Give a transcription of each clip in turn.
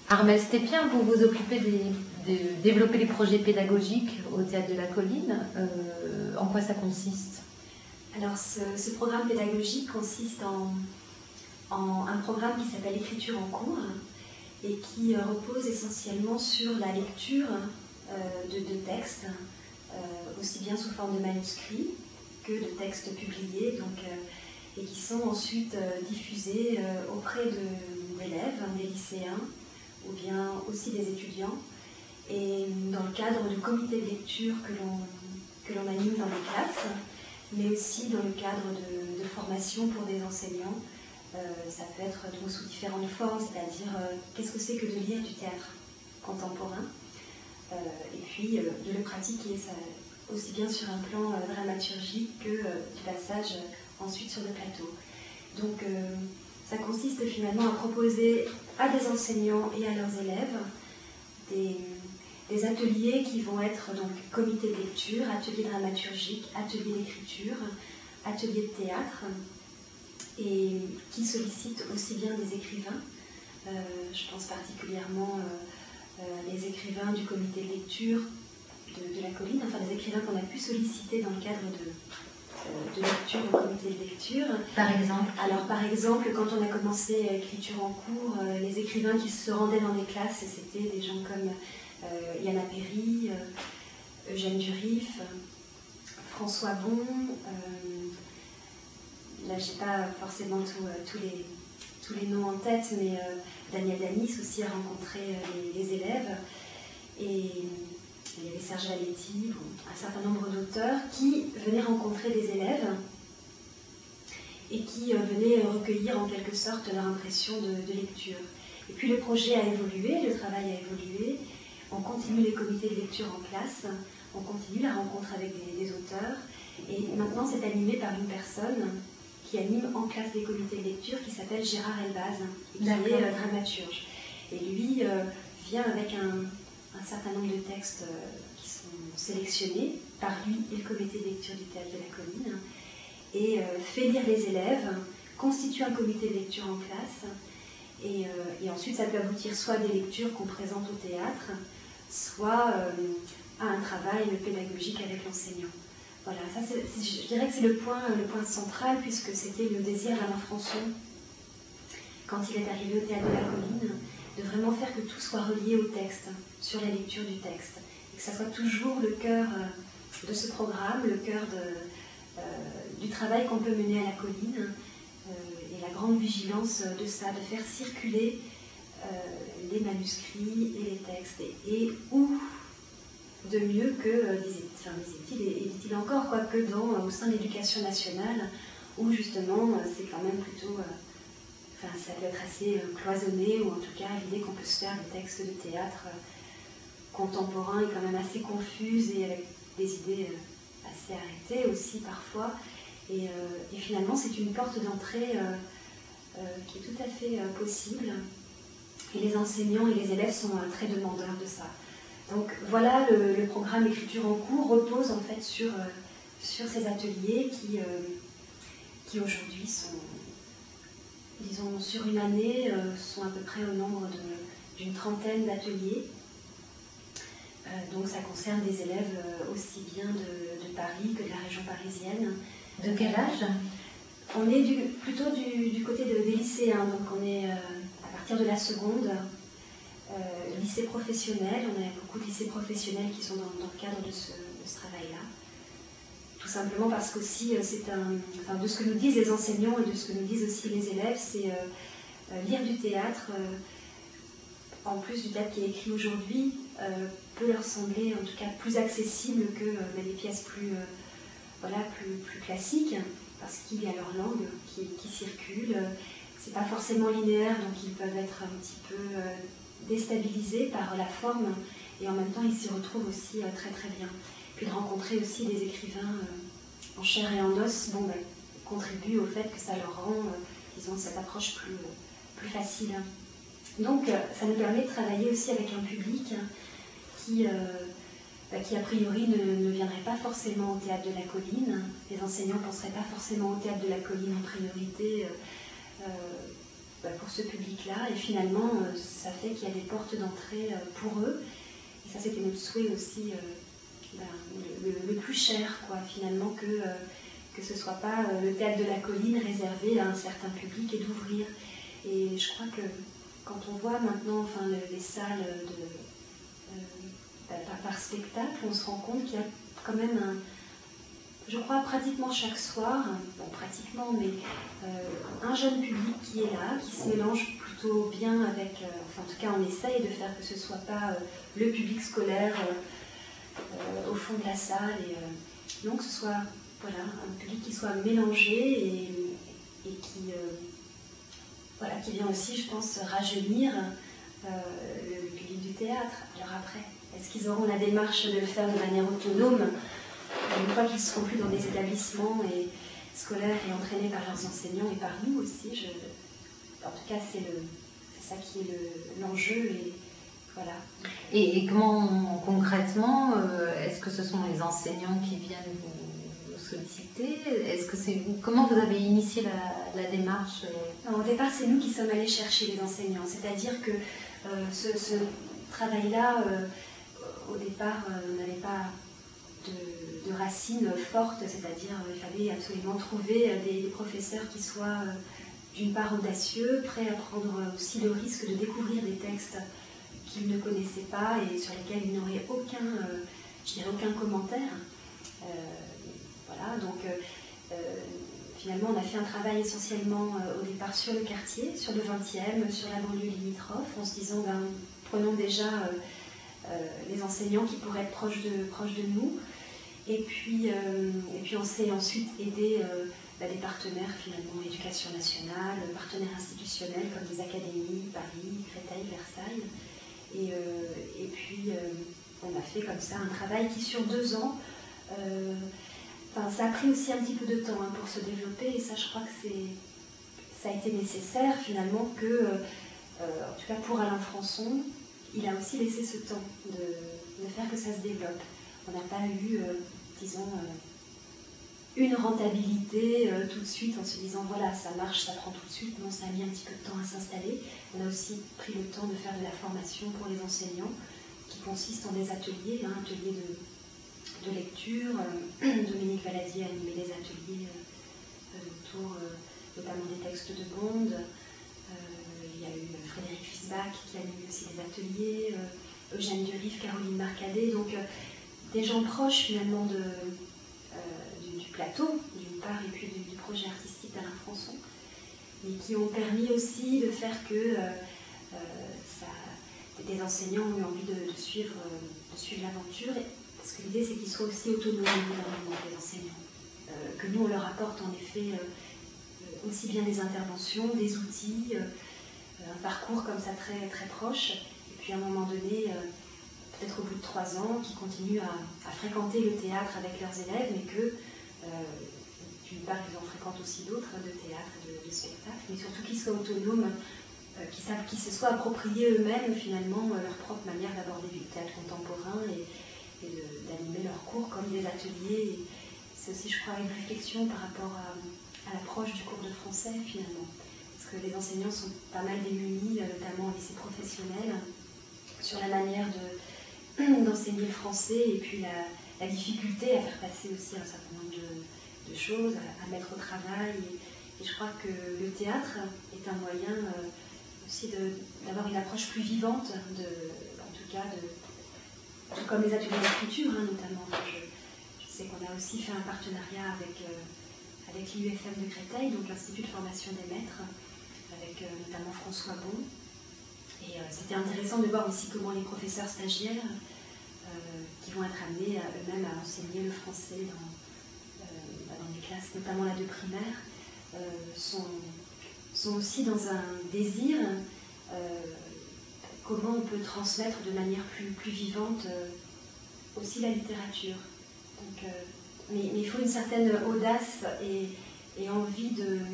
Armelle Stépien, vous vous occupez de développer les projets pédagogiques au Théâtre de la Colline. En quoi ça consiste? Alors, ce programme pédagogique consiste en un programme qui s'appelle Écriture en cours et qui repose essentiellement sur la lecture de textes, aussi bien sous forme de manuscrits que de textes publiés, et qui sont ensuite diffusés auprès d'élèves, des lycéens, ou bien aussi des étudiants, et dans le cadre de comités de lecture que l'on anime dans les classes, mais aussi dans le cadre de formation pour des enseignants. Ça peut être donc sous différentes formes, c'est-à-dire qu'est-ce que c'est que de lire du théâtre contemporain, et puis de le pratiquer, ça, aussi bien sur un plan dramaturgique que du passage ensuite sur le plateau. Donc ça consiste finalement à proposer à des enseignants et à leurs élèves des ateliers qui vont être donc comité de lecture, ateliers dramaturgiques, ateliers d'écriture, ateliers de théâtre, et qui sollicitent aussi bien des écrivains, je pense particulièrement les écrivains du comité de lecture de la Colline, enfin les écrivains qu'on a pu solliciter dans le cadre de lecture au comité de lecture. Par exemple? Alors par exemple, quand on a commencé Écriture en cours, les écrivains qui se rendaient dans les classes, c'était des gens comme Yana Perry, Eugène Durif, François Bon, là j'ai pas forcément tous les noms en tête, mais Daniel Danis aussi a rencontré les élèves, et il y avait Serge Valetti, un certain nombre d'auteurs qui venaient rencontrer des élèves et qui venaient recueillir en quelque sorte leur impression de lecture. Et puis le projet a évolué, le travail a évolué, on continue les comités de lecture en classe, on continue la rencontre avec des auteurs, et maintenant c'est animé par une personne qui anime en classe des comités de lecture, qui s'appelle Gérard Elbaz, qui est dramaturge. Et lui vient avec un certain nombre de textes qui sont sélectionnés par lui et le comité de lecture du Théâtre de la Colline, et fait lire les élèves, constitue un comité de lecture en classe, et ensuite ça peut aboutir soit à des lectures qu'on présente au théâtre, soit à un travail pédagogique avec l'enseignant. Voilà, ça je dirais que c'est le point central, puisque c'était le désir d'Alain Françon, quand il est arrivé au Théâtre de la Colline, de vraiment faire que tout soit relié au texte, sur la lecture du texte, et que ça soit toujours le cœur de ce programme, le cœur du travail qu'on peut mener à la Colline, et la grande vigilance de ça, de faire circuler les manuscrits et les textes, et où de mieux que, dit-il encore, quoique au sein de l'éducation nationale, où justement c'est quand même plutôt, ça peut être assez cloisonné, ou en tout cas l'idée qu'on peut se faire des textes de théâtre contemporains est quand même assez confuse, et avec des idées assez arrêtées aussi parfois, et finalement c'est une porte d'entrée qui est tout à fait possible, et les enseignants et les élèves sont très demandeurs de ça. Donc voilà, le programme Écriture en cours repose en fait sur ces ateliers qui aujourd'hui sont, disons, sur une année, sont à peu près au nombre d'une trentaine d'ateliers. Donc ça concerne des élèves aussi bien de Paris que de la région parisienne. De quel âge? On est plutôt du côté des lycéens, donc on est à partir de la seconde. Lycée professionnel, on a beaucoup de lycées professionnels qui sont dans le cadre de ce travail-là. Tout simplement parce qu'aussi, de ce que nous disent les enseignants et de ce que nous disent aussi les élèves, c'est lire du théâtre, en plus du théâtre qui est écrit aujourd'hui, peut leur sembler en tout cas plus accessible que des pièces plus classiques, parce qu'il y a leur langue qui circule. C'est pas forcément linéaire, donc ils peuvent être un petit peu déstabilisés par la forme, et en même temps ils s'y retrouvent aussi très très bien. Puis de rencontrer aussi des écrivains en chair et en os, contribue au fait que ça leur rend, disons, cette approche plus facile. Donc ça nous permet de travailler aussi avec un public qui a priori ne viendrait pas forcément au Théâtre de la Colline. Les enseignants ne penseraient pas forcément au Théâtre de la Colline en priorité, pour ce public-là. Et finalement, ça fait qu'il y a des portes d'entrée pour eux. Et ça, c'était notre souhait aussi, le plus cher, quoi, finalement, que ce ne soit pas le théâtre de la colline réservé à un certain public et d'ouvrir. Et je crois que quand on voit maintenant les salles par spectacle, on se rend compte qu'il y a quand même je crois pratiquement chaque soir, bon pratiquement, mais un jeune public qui est là, qui se mélange plutôt bien avec, en tout cas on essaye de faire que ce ne soit pas le public scolaire au fond de la salle, et donc que ce soit un public qui soit mélangé et qui vient aussi, je pense, rajeunir le public du théâtre. Alors après, est-ce qu'ils auront la démarche de le faire de manière autonome une fois qu'ils ne seront plus dans des établissements scolaires et entraînés par leurs enseignants et par nous aussi? En tout cas, c'est ça qui est l'enjeu. Et voilà. Et comment concrètement, est-ce que ce sont les enseignants qui viennent vous solliciter? Est-ce que c'est vous? Comment vous avez initié la démarche? Non, au départ, c'est nous qui sommes allés chercher les enseignants. C'est-à-dire que ce travail-là, au départ, n'avait pas de racines fortes, c'est-à-dire il fallait absolument trouver des professeurs qui soient d'une part audacieux, prêts à prendre aussi le risque de découvrir des textes qu'ils ne connaissaient pas et sur lesquels ils n'auraient aucun commentaire. Voilà, donc finalement on a fait un travail essentiellement au départ sur le quartier, sur le 20e, sur la banlieue limitrophe, en se disant prenons déjà les enseignants qui pourraient être proches de nous. Et puis on s'est ensuite aidé des partenaires, finalement, éducation nationale, partenaires institutionnels comme des académies, Paris, Créteil, Versailles. Et puis on a fait comme ça un travail qui, sur 2 ans, ça a pris aussi un petit peu de temps pour se développer. Et ça, je crois que ça a été nécessaire, finalement, en tout cas pour Alain Françon, il a aussi laissé ce temps de faire que ça se développe. On n'a pas eu, disons, une rentabilité tout de suite en se disant voilà, ça marche, ça prend tout de suite. Non, ça a mis un petit peu de temps à s'installer. On a aussi pris le temps de faire de la formation pour les enseignants qui consiste en des ateliers, ateliers de lecture. Dominique Valadier a animé des ateliers autour notamment des textes de Bond. Il y a eu Frédéric Fisbach qui a animé aussi des ateliers, Eugène Duriff, Caroline Marcadet, donc des gens proches finalement du plateau, d'une part, et puis du projet artistique d'Alain Françon, mais qui ont permis aussi de faire que des enseignants ont eu envie de suivre l'aventure, parce que l'idée c'est qu'ils soient aussi autonomes, les enseignants, que nous on leur apporte en effet aussi bien des interventions, des outils, un parcours comme ça très, très proche, et puis à un moment donné, peut-être au bout de 3 ans, qui continuent à fréquenter le théâtre avec leurs élèves, mais que d'une part ils en fréquentent aussi d'autres de théâtre, de spectacle, mais surtout qu'ils soient autonomes, qu'ils se soient appropriés eux-mêmes finalement leur propre manière d'aborder du théâtre contemporain et d'animer leurs cours comme des ateliers. C'est aussi, je crois, une réflexion par rapport à l'approche du cours de français finalement. Parce que les enseignants sont pas mal démunis, notamment au lycée professionnel, sur la manière d'enseigner le français et puis la difficulté à faire passer aussi un certain nombre de choses, à mettre au travail. Et je crois que le théâtre est un moyen aussi d'avoir une approche plus vivante, en tout cas, tout comme les ateliers d'écriture notamment. Je sais qu'on a aussi fait un partenariat avec l'IUFM de Créteil, donc l'Institut de formation des maîtres, avec notamment François Bon. Et c'était intéressant de voir aussi comment les professeurs stagiaires, qui vont être amenés eux-mêmes à enseigner le français dans des classes, notamment là de primaire, sont aussi dans un désir comment on peut transmettre de manière plus vivante aussi la littérature. Donc, mais il faut une certaine audace et envie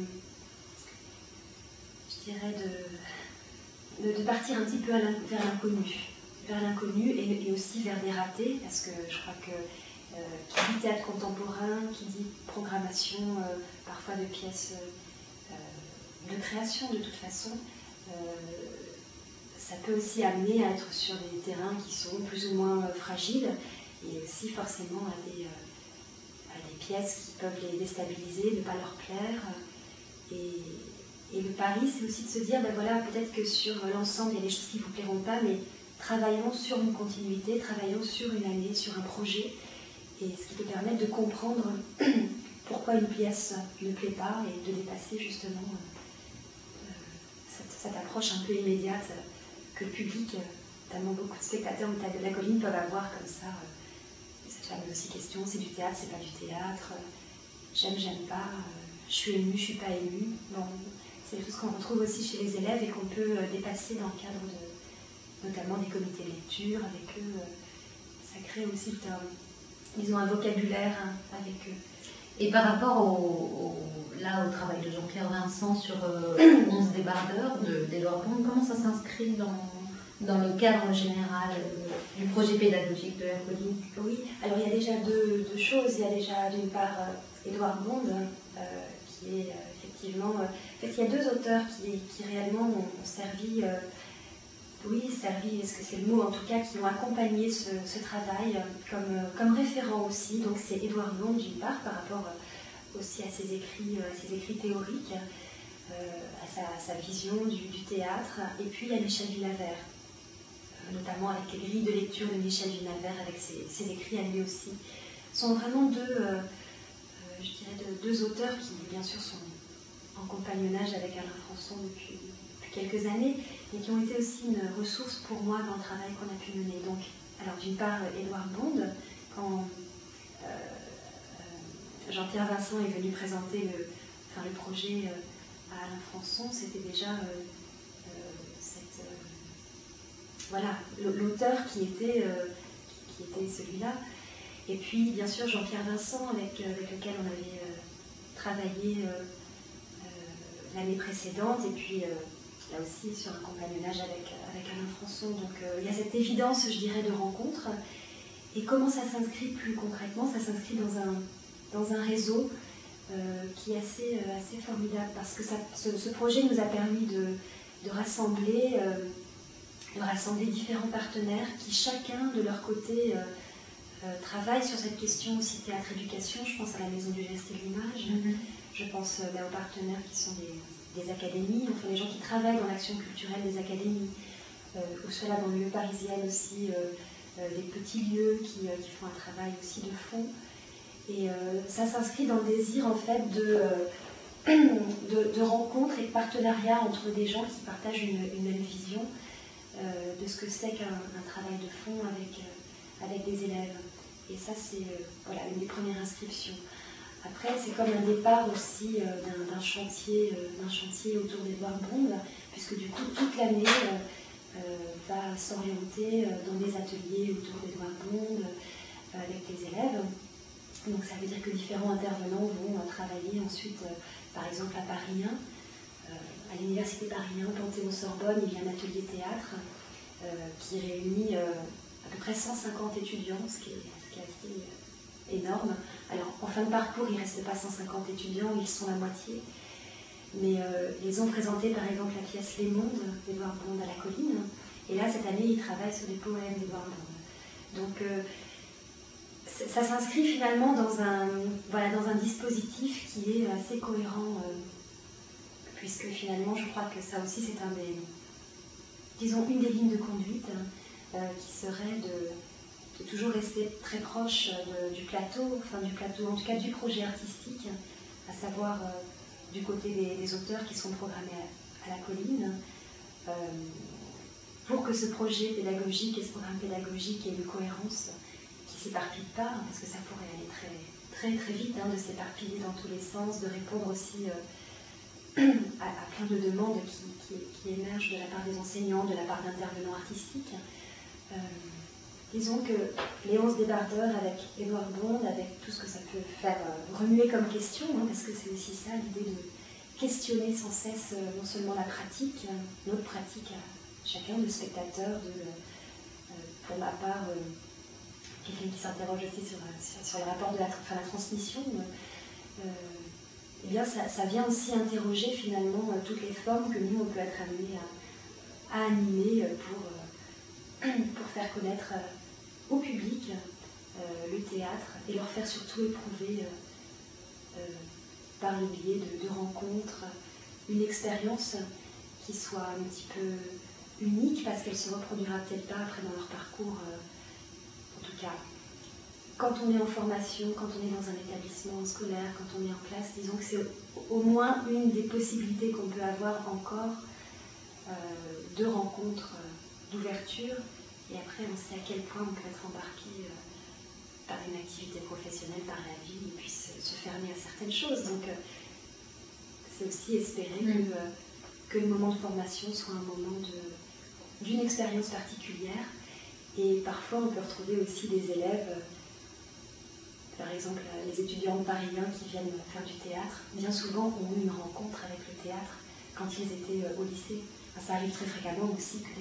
de partir un petit peu vers l'inconnu et aussi vers des ratés, parce que je crois que qui dit théâtre contemporain, qui dit programmation parfois de pièces de création de toute façon. Ça peut aussi amener à être sur des terrains qui sont plus ou moins fragiles et aussi forcément à des pièces qui peuvent les déstabiliser, ne pas leur plaire. Et le pari, c'est aussi de se dire, ben voilà, peut-être que sur l'ensemble, il y a des choses qui ne vous plairont pas, mais travaillons sur une continuité, travaillons sur une année, sur un projet, et ce qui peut permettre de comprendre pourquoi une pièce ne plaît pas et de dépasser justement cette approche un peu immédiate que le public, notamment beaucoup de spectateurs au Théâtre de la Colline, peuvent avoir comme ça. Cette fameuse aussi question, c'est du théâtre, c'est pas du théâtre, j'aime pas, je suis émue, je suis pas émue. Bon, c'est des choses qu'on retrouve aussi chez les élèves et qu'on peut dépasser dans le cadre notamment des comités de lecture avec eux. Ça crée aussi un vocabulaire avec eux. Et par rapport au travail de Jean-Pierre Vincent sur 11 débardeurs d'Édouard Bond, comment ça s'inscrit dans le cadre général du projet pédagogique de la Colline? Oui, alors il y a déjà deux choses. Il y a déjà d'une part Édouard Bond, qui est effectivement... en fait, il y a deux auteurs qui réellement ont servi... servi, est-ce que c'est le mot en tout cas, qui ont accompagné ce travail comme référent aussi. Donc c'est Édouard Bond d'une part par rapport aussi à ses écrits théoriques, à sa vision du théâtre, et puis il y a Michel Vinavert, notamment avec les grilles de lecture de Michel Vinavert, avec ses écrits à lui aussi. Ce sont vraiment deux auteurs qui bien sûr sont en compagnonnage avec Alain Françon depuis quelques années, et qui ont été aussi une ressource pour moi dans le travail qu'on a pu mener. Donc, alors d'une part, Édouard Bond, quand Jean-Pierre Vincent est venu présenter le projet à Alain Françon, c'était déjà l'auteur qui était celui-là. Et puis, bien sûr, Jean-Pierre Vincent, avec lequel on avait travaillé l'année précédente, et puis là aussi sur un compagnonnage avec Alain Françon. Donc il y a cette évidence, je dirais, de rencontre. Et comment ça s'inscrit plus concrètement? Ça s'inscrit dans un réseau qui est assez formidable, parce que ce projet nous a permis de rassembler différents partenaires qui chacun de leur côté travaillent sur cette question aussi théâtre-éducation. Je pense à la Maison du Geste et de l'Image, je pense aux partenaires qui sont des académies, enfin les gens qui travaillent dans l'action culturelle des académies, ou ceux là dans le lieu parisien aussi, des petits lieux qui font un travail aussi de fond. Et ça s'inscrit dans le désir en fait de rencontres et de partenariats entre des gens qui partagent une même vision de ce que c'est qu'un travail de fond avec des élèves. Et ça, c'est une des premières inscriptions. Après, c'est comme un départ aussi d'un chantier autour d'Édouard Bond, puisque du coup, toute l'année va s'orienter dans des ateliers autour d'Édouard Bond avec les élèves. Donc ça veut dire que différents intervenants vont travailler ensuite, par exemple à Paris 1, à l'université Paris 1, Panthéon-Sorbonne, il y a un atelier théâtre qui réunit à peu près 150 étudiants, ce qui est assez énorme. Alors en fin de parcours, il ne reste pas 150 étudiants, ils sont la moitié. Mais ils ont présenté par exemple la pièce Les Mondes d'Édouard Bond à la Colline. Et là, cette année, ils travaillent sur des poèmes d'Édouard Bond. Donc ça s'inscrit finalement dans un dispositif qui est assez cohérent, puisque finalement, je crois que ça aussi, c'est une des lignes de conduite qui serait de toujours rester très proche du plateau, en tout cas du projet artistique, à savoir du côté des auteurs qui sont programmés à la Colline, pour que ce projet pédagogique et ce programme pédagogique ait une cohérence qui ne s'éparpille pas, parce que ça pourrait aller très, très, très vite, de s'éparpiller dans tous les sens, de répondre aussi à plein de demandes qui émergent de la part des enseignants, de la part d'intervenants artistiques. Disons que les 11 débardeurs avec Édouard Bond, avec tout ce que ça peut faire remuer comme question, parce que c'est aussi ça l'idée de questionner sans cesse non seulement la pratique, notre pratique à chacun, de spectateur, pour ma part, quelqu'un qui s'interroge aussi sur le rapport de la transmission. eh bien ça vient aussi interroger finalement toutes les formes que nous on peut être amenés à animer pour faire connaître au public le théâtre et leur faire surtout éprouver par le biais de rencontres une expérience qui soit un petit peu unique parce qu'elle ne se reproduira peut-être pas après dans leur parcours. En tout cas, quand on est en formation, quand on est dans un établissement scolaire, quand on est en classe, disons que c'est au moins une des possibilités qu'on peut avoir encore de rencontres, d'ouverture. Et après, on sait à quel point on peut être embarqué par une activité professionnelle, par la vie, et puis se fermer à certaines choses. Donc, c'est aussi espérer que le moment de formation soit un moment d'une expérience particulière. Et parfois, on peut retrouver aussi des élèves, par exemple les étudiants parisiens qui viennent faire du théâtre, bien souvent ont eu une rencontre avec le théâtre quand ils étaient au lycée. Enfin, ça arrive très fréquemment aussi que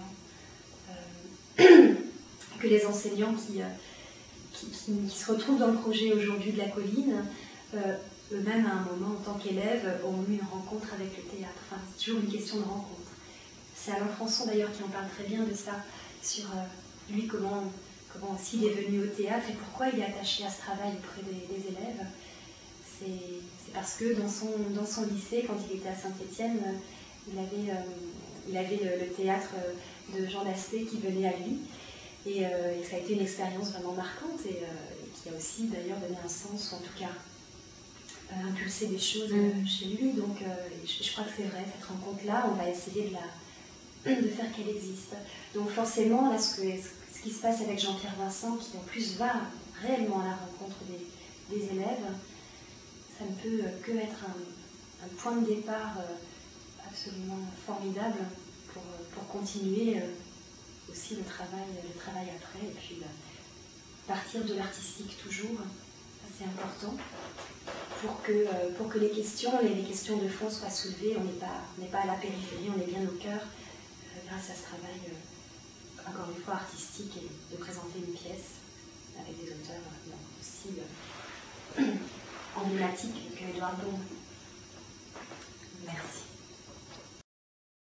les enseignants qui se retrouvent dans le projet aujourd'hui de la colline, eux-mêmes à un moment en tant qu'élèves ont eu une rencontre avec le théâtre. Enfin, c'est toujours une question de rencontre. C'est Alain Françon d'ailleurs qui en parle très bien de ça, sur lui comment s'il est venu au théâtre et pourquoi il est attaché à ce travail auprès des élèves. C'est parce que dans son lycée, quand il était à Saint-Étienne, il avait le théâtre de Jean Lasté qui venait à lui. Et ça a été une expérience vraiment marquante et qui a aussi d'ailleurs donné un sens, ou en tout cas impulsé des choses chez lui. Donc je crois que c'est vrai, cette rencontre-là, on va essayer de faire qu'elle existe. Donc forcément, là, ce qui se passe avec Jean-Pierre Vincent, qui en plus va réellement à la rencontre des élèves, ça ne peut que être un point de départ absolument formidable pour continuer aussi le travail après, et puis partir de l'artistique toujours, c'est important, pour que les questions de fond soient soulevées. On n'est pas à la périphérie, on est bien au cœur, grâce à ce travail, encore une fois, artistique, et de présenter une pièce avec des auteurs aussi emblématiques que Édouard Bond. Merci.